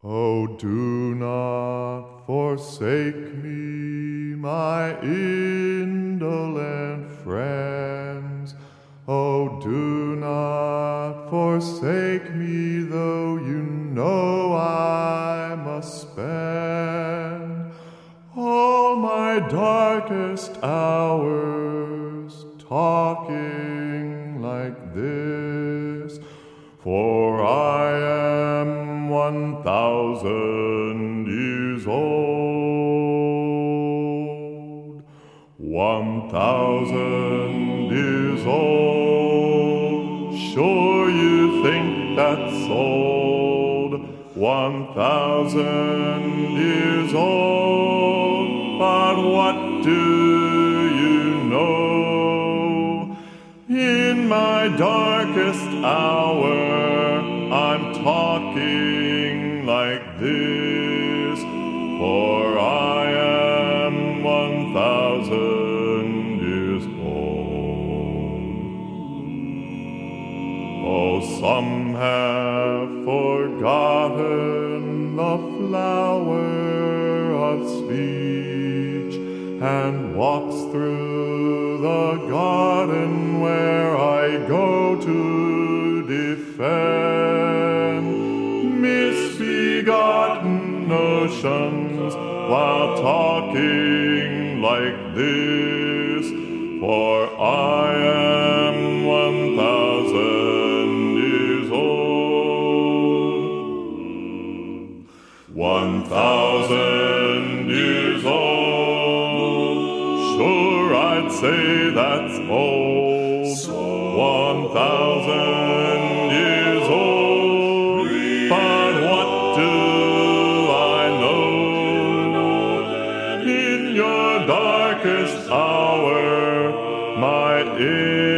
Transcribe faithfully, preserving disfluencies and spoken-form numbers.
Oh, do not forsake me, my indolent friends. Oh, do not forsake me, though you know I must spend all my darkest hours talking like this. For I am one thousand years old, one thousand years old. Sure you think that's old, one thousand years old. But what do you know? In my darkest hour, I'm talking like this, for I am one thousand years old. Oh, some have forgotten the flower of speech, and walks through the garden where I go to defend misbegotten notions while talking like this, for I am one thousand years old, one thousand years old. Sure, I'd say that's old, one thousand years old. But what do I know? In your darkest hour, my